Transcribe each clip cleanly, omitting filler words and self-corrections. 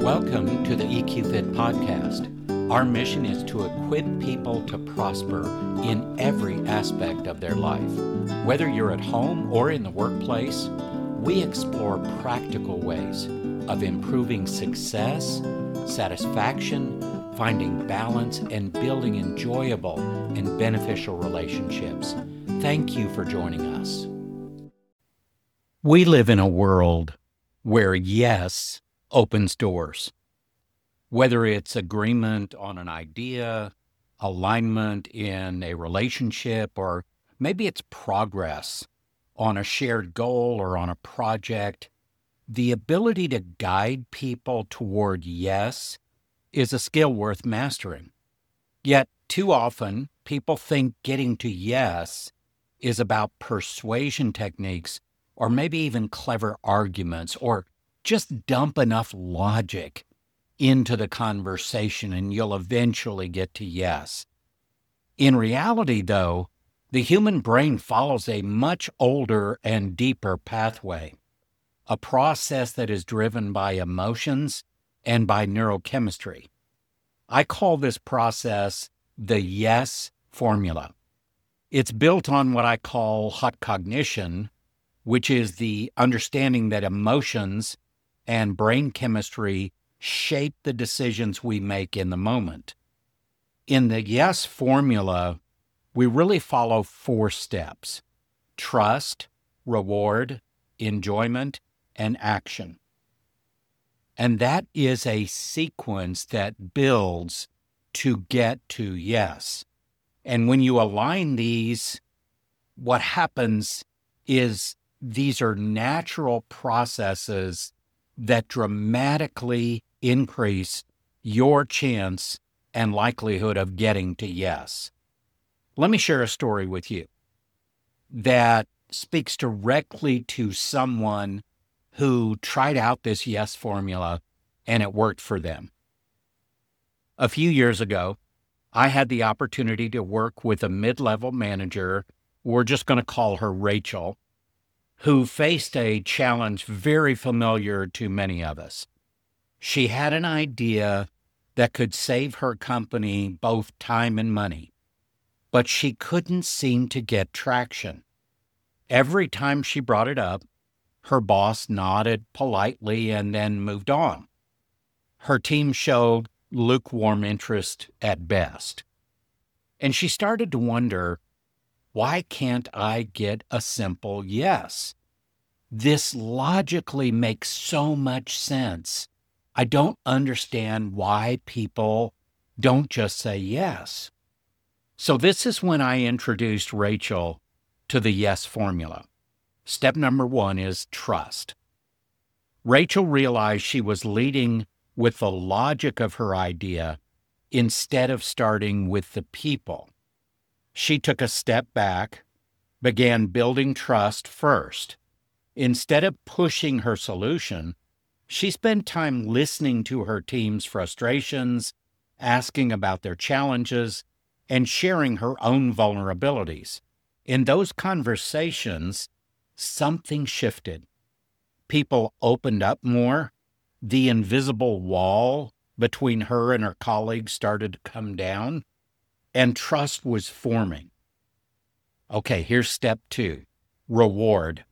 Welcome to the EQ Fit podcast. Our mission is to equip people to prosper in every aspect of their life. Whether you're at home or in the workplace, we explore practical ways of improving success, satisfaction, finding balance, and building enjoyable and beneficial relationships. Thank you for joining us. We live in a world where yes opens doors. Whether it's agreement on an idea, alignment in a relationship, or maybe it's progress on a shared goal or on a project, the ability to guide people toward yes is a skill worth mastering. Yet, too often, people think getting to yes is about persuasion techniques or maybe even clever arguments, or just dump enough logic into the conversation and you'll eventually get to yes. In reality, though, the human brain follows a much older and deeper pathway, a process that is driven by emotions and by neurochemistry. I call this process the yes formula. It's built on what I call hot cognition, which is the understanding that emotions and brain chemistry shape the decisions we make in the moment. In the yes formula, we really follow 4 steps: trust, reward, enjoyment, and action. And that is a sequence that builds to get to yes. And when you align these, what happens is these are natural processes that dramatically increase your chance and likelihood of getting to yes. Let me share a story with you that speaks directly to someone who tried out this yes formula and it worked for them. A few years ago, I had the opportunity to work with a mid-level manager, we're just going to call her Rachel, who faced a challenge very familiar to many of us. She had an idea that could save her company both time and money, but she couldn't seem to get traction. Every time she brought it up, her boss nodded politely and then moved on. Her team showed lukewarm interest at best. And she started to wonder, why can't I get a simple yes? This logically makes so much sense. I don't understand why people don't just say yes. So this is when I introduced Rachel to the yes formula. Step number 1 is trust. Rachel realized she was leading with the logic of her idea instead of starting with the people. She took a step back, began building trust first. Instead of pushing her solution, she spent time listening to her team's frustrations, asking about their challenges, and sharing her own vulnerabilities. In those conversations, something shifted. People opened up more. The invisible wall between her and her colleagues started to come down, and trust was forming. Okay, here's step 2, reward.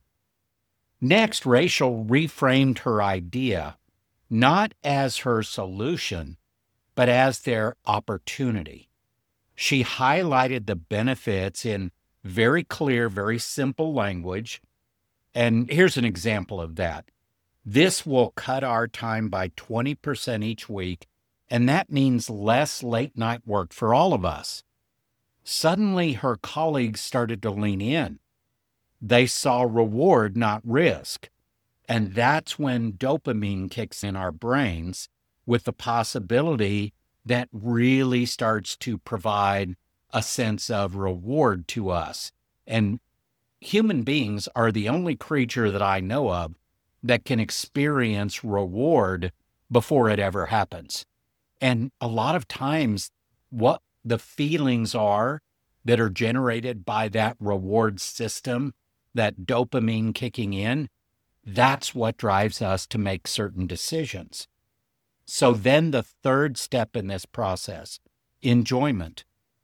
Next, Rachel reframed her idea, not as her solution, but as their opportunity. She highlighted the benefits in very clear, very simple language. And here's an example of that. This will cut our time by 20% each week, and that means less late night work for all of us. Suddenly, her colleagues started to lean in. They saw reward, not risk. And that's when dopamine kicks in our brains with the possibility that really starts to provide a sense of reward to us. And human beings are the only creature that I know of that can experience reward before it ever happens. And a lot of times, what the feelings are that are generated by that reward system, that dopamine kicking in, that's what drives us to make certain decisions. So then the third step in this process, enjoyment.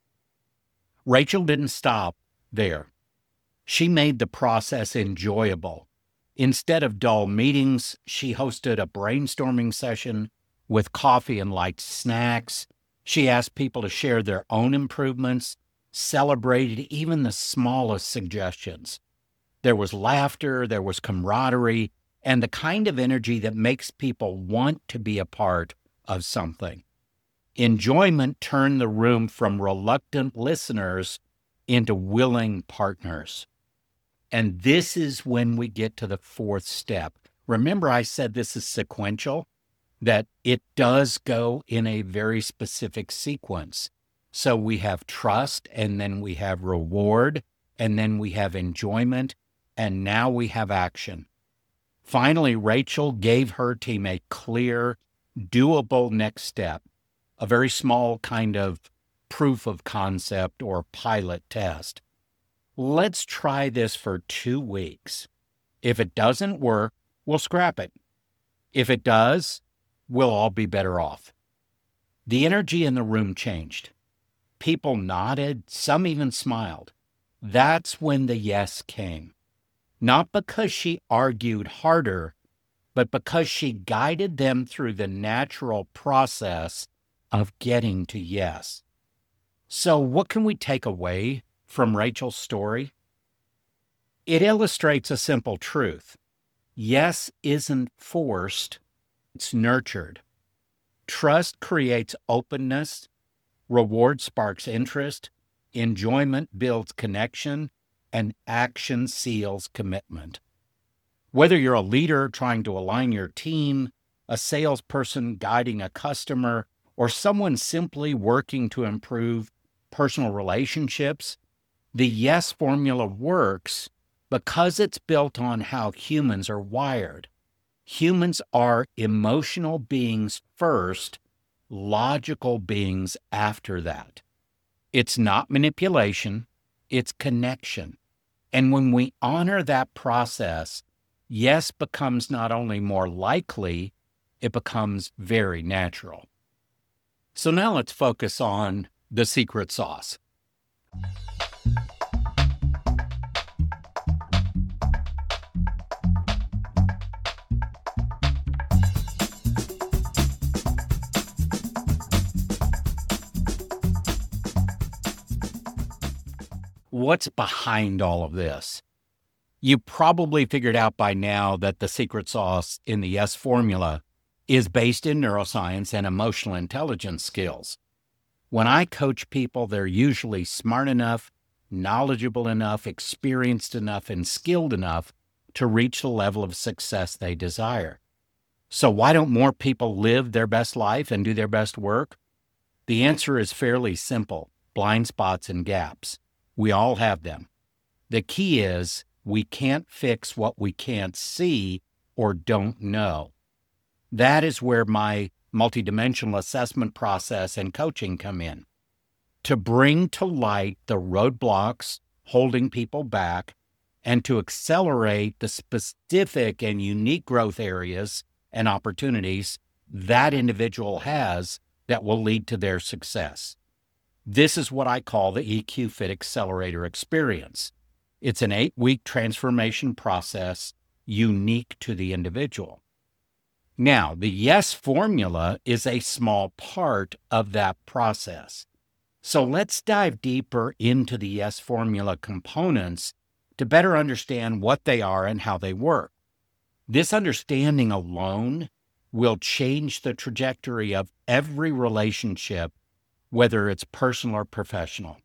Rachel didn't stop there. She made the process enjoyable. Instead of dull meetings, she hosted a brainstorming session with coffee and light snacks. She asked people to share their own improvements, celebrated even the smallest suggestions. There was laughter, there was camaraderie, and the kind of energy that makes people want to be a part of something. Enjoyment turned the room from reluctant listeners into willing partners. And this is when we get to the fourth step. Remember, I said this is sequential, that it does go in a very specific sequence. So we have trust, and then we have reward, and then we have enjoyment, and now we have action. Finally, Rachel gave her team a clear, doable next step, a very small kind of proof of concept or pilot test. Let's try this for 2 weeks. If it doesn't work, we'll scrap it. If it does, we'll all be better off. The energy in the room changed. People nodded, some even smiled. That's when the yes came. Not because she argued harder, but because she guided them through the natural process of getting to yes. So what can we take away from Rachel's story? It illustrates a simple truth. Yes isn't forced, it's nurtured. Trust creates openness, reward sparks interest, enjoyment builds connection, and action seals commitment. Whether you're a leader trying to align your team, a salesperson guiding a customer, or someone simply working to improve personal relationships, the yes formula works because it's built on how humans are wired. Humans are emotional beings first, logical beings after that. It's not manipulation, it's connection. And when we honor that process, yes becomes not only more likely, it becomes very natural. So now let's focus on the secret sauce. What's behind all of this? You probably figured out by now that the secret sauce in the yes formula is based in neuroscience and emotional intelligence skills. When I coach people, they're usually smart enough, knowledgeable enough, experienced enough, and skilled enough to reach the level of success they desire. So why don't more people live their best life and do their best work? The answer is fairly simple: blind spots and gaps. We all have them. The key is we can't fix what we can't see or don't know. That is where my multidimensional assessment process and coaching come in. To bring to light the roadblocks holding people back and to accelerate the specific and unique growth areas and opportunities that individual has that will lead to their success. This is what I call the EQ Fit Accelerator experience. It's an 8-week transformation process unique to the individual. Now, the yes formula is a small part of that process. So let's dive deeper into the yes formula components to better understand what they are and how they work. This understanding alone will change the trajectory of every relationship, whether it's personal or professional.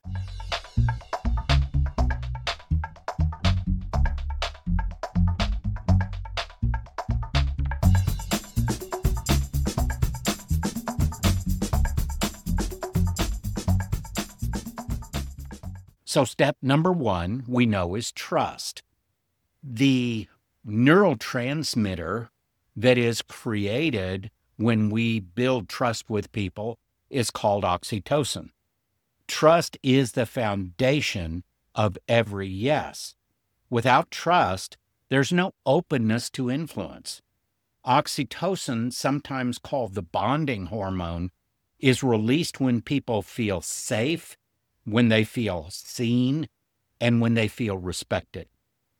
So step number 1, we know, is trust. The neurotransmitter that is created when we build trust with people is called oxytocin. Trust is the foundation of every yes. Without trust, there's no openness to influence. Oxytocin, sometimes called the bonding hormone, is released when people feel safe, when they feel seen, and when they feel respected.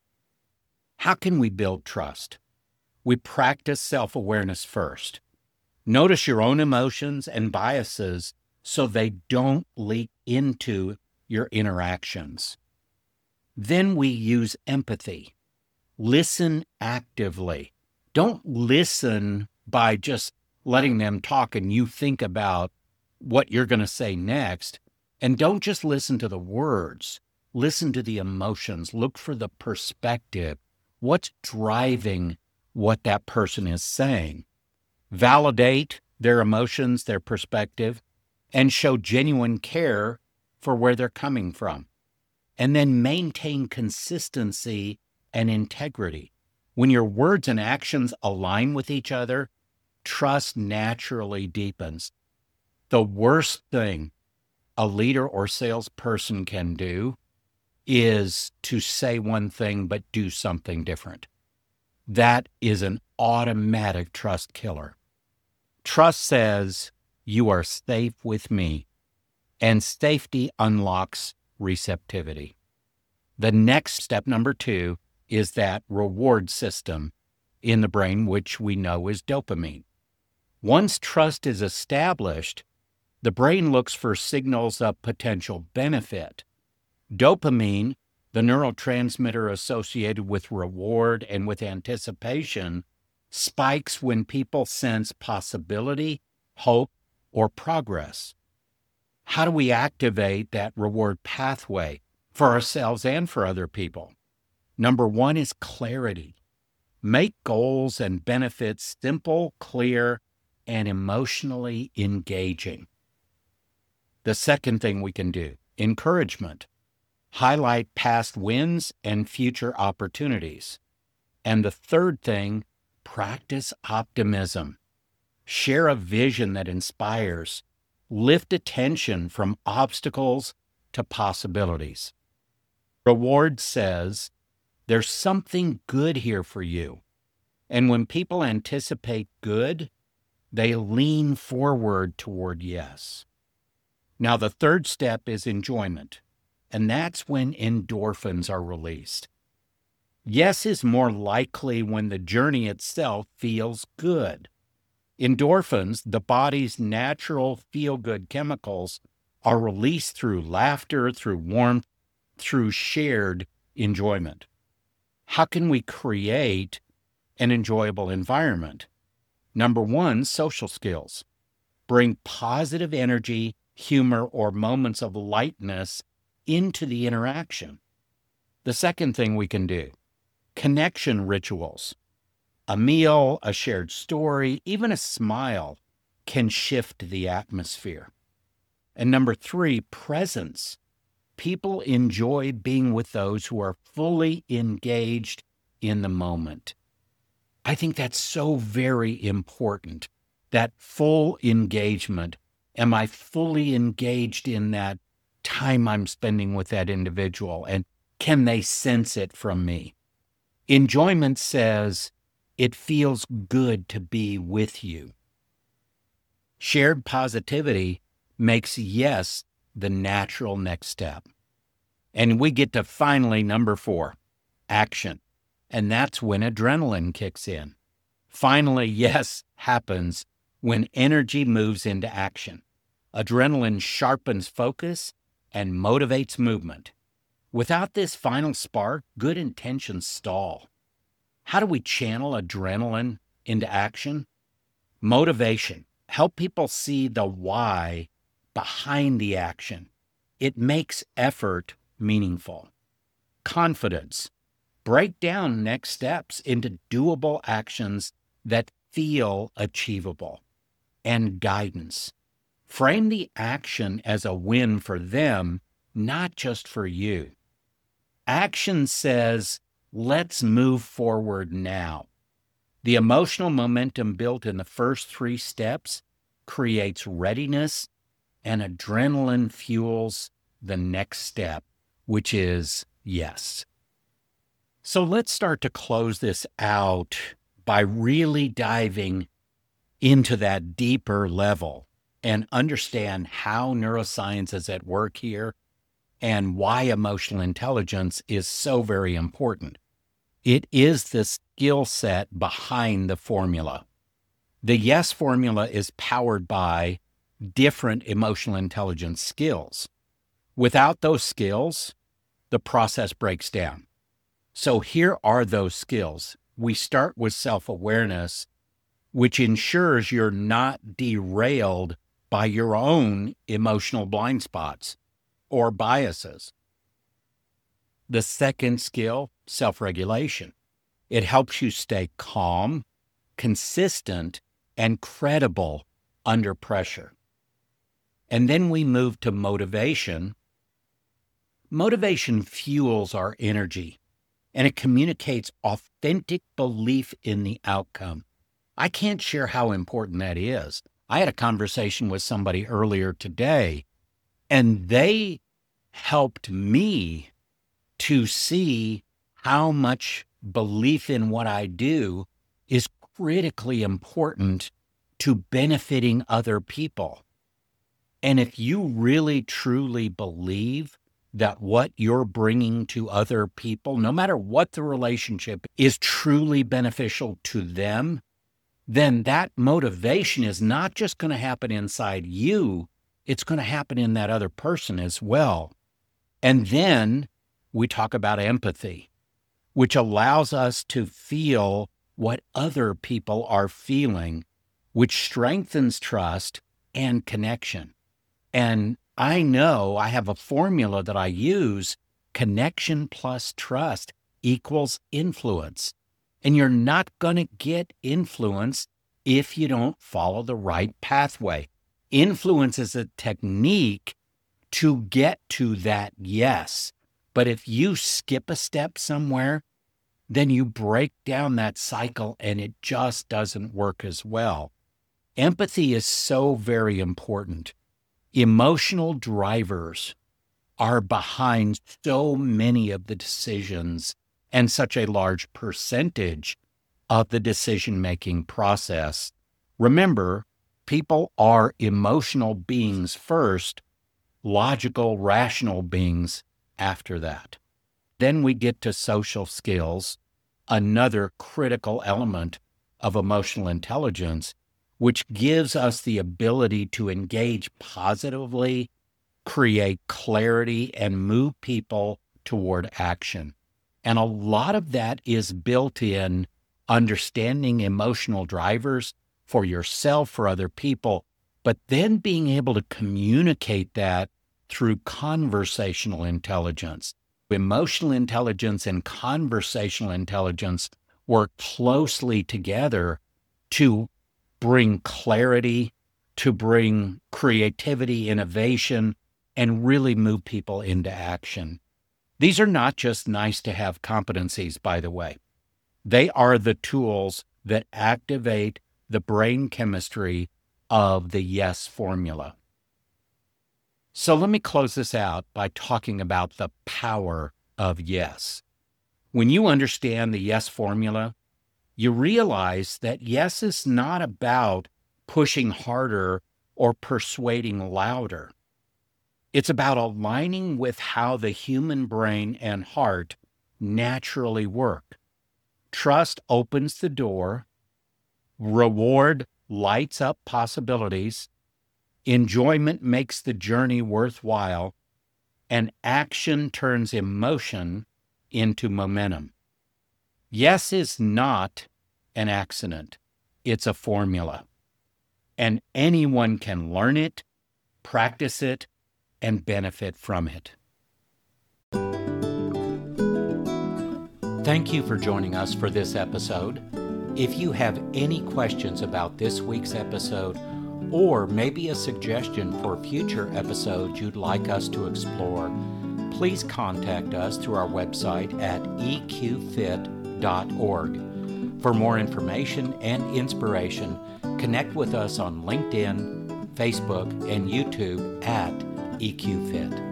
How can we build trust? We practice self-awareness first. Notice your own emotions and biases so they don't leak into your interactions. Then we use empathy. Listen actively. Don't listen by just letting them talk and you think about what you're going to say next. And don't just listen to the words. Listen to the emotions. Look for the perspective. What's driving what that person is saying? Validate their emotions, their perspective, and show genuine care for where they're coming from. And then maintain consistency and integrity. When your words and actions align with each other, trust naturally deepens. The worst thing a leader or salesperson can do is to say one thing but do something different. That is an automatic trust killer. Trust says, you are safe with me, and safety unlocks receptivity. The next step, number 2, is that reward system in the brain, which we know is dopamine. Once trust is established, the brain looks for signals of potential benefit. Dopamine, the neurotransmitter associated with reward and with anticipation, spikes when people sense possibility, hope, or progress. How do we activate that reward pathway for ourselves and for other people? Number 1 is clarity. Make goals and benefits simple, clear, and emotionally engaging. The second thing we can do, encouragement. Highlight past wins and future opportunities. And the third thing, practice optimism. Share a vision that inspires. Lift attention from obstacles to possibilities. Reward says, there's something good here for you. And when people anticipate good, they lean forward toward yes. Now, the third step is enjoyment, and that's when endorphins are released. Yes is more likely when the journey itself feels good. Endorphins, the body's natural feel-good chemicals, are released through laughter, through warmth, through shared enjoyment. How can we create an enjoyable environment? Number 1, social skills. Bring positive energy, humor, or moments of lightness into the interaction. The second thing we can do, connection rituals. A meal, a shared story, even a smile can shift the atmosphere. And number 3, presence. People enjoy being with those who are fully engaged in the moment. I think that's so very important, that full engagement. Am I fully engaged in that time I'm spending with that individual? And can they sense it from me? Enjoyment says, it feels good to be with you. Shared positivity makes yes the natural next step. And we get to finally number 4, action. And that's when adrenaline kicks in. Finally, yes happens when energy moves into action. Adrenaline sharpens focus and motivates movement. Without this final spark, good intentions stall. How do we channel adrenaline into action? Motivation. Help people see the why behind the action. It makes effort meaningful. Confidence. Break down next steps into doable actions that feel achievable. And guidance. Frame the action as a win for them, not just for you. Action says, let's move forward now. The emotional momentum built in the first 3 steps creates readiness, and adrenaline fuels the next step, which is yes. So let's start to close this out by really diving into that deeper level and understand how neuroscience is at work here and why emotional intelligence is so very important. It is the skill set behind the formula. The YES formula is powered by different emotional intelligence skills. Without those skills, the process breaks down. So here are those skills. We start with self-awareness, which ensures you're not derailed by your own emotional blind spots or biases. The second skill, self-regulation. It helps you stay calm, consistent, and credible under pressure. And then we move to motivation. Motivation fuels our energy, and it communicates authentic belief in the outcome. I can't share how important that is. I had a conversation with somebody earlier today, and they helped me to see how much belief in what I do is critically important to benefiting other people. And if you really truly believe that what you're bringing to other people, no matter what the relationship, is truly beneficial to them, then that motivation is not just going to happen inside you, it's going to happen in that other person as well. And then we talk about empathy, which allows us to feel what other people are feeling, which strengthens trust and connection. And I know I have a formula that I use: connection plus trust equals influence. And you're not going to get influence if you don't follow the right pathway. Influence is a technique to get to that yes. But if you skip a step somewhere, then you break down that cycle and it just doesn't work as well. Empathy is so very important. Emotional drivers are behind so many of the decisions and such a large percentage of the decision-making process. Remember, people are emotional beings first, logical, rational beings after that. Then we get to social skills, another critical element of emotional intelligence, which gives us the ability to engage positively, create clarity, and move people toward action. And a lot of that is built in understanding emotional drivers for yourself, for other people, but then being able to communicate that through conversational intelligence. Emotional intelligence and conversational intelligence work closely together to bring clarity, to bring creativity, innovation, and really move people into action. These are not just nice to have competencies, by the way. They are the tools that activate the brain chemistry of the YES formula. So let me close this out by talking about the power of YES. When you understand the YES formula, you realize that YES is not about pushing harder or persuading louder. It's about aligning with how the human brain and heart naturally work. Trust opens the door, reward lights up possibilities, enjoyment makes the journey worthwhile, and action turns emotion into momentum. YES is not an accident. It's a formula. And anyone can learn it, practice it, and benefit from it. Thank you for joining us for this episode. If you have any questions about this week's episode, or maybe a suggestion for future episodes you'd like us to explore, please contact us through our website at eqfit.org. For more information and inspiration, connect with us on LinkedIn, Facebook, and YouTube at EQFit.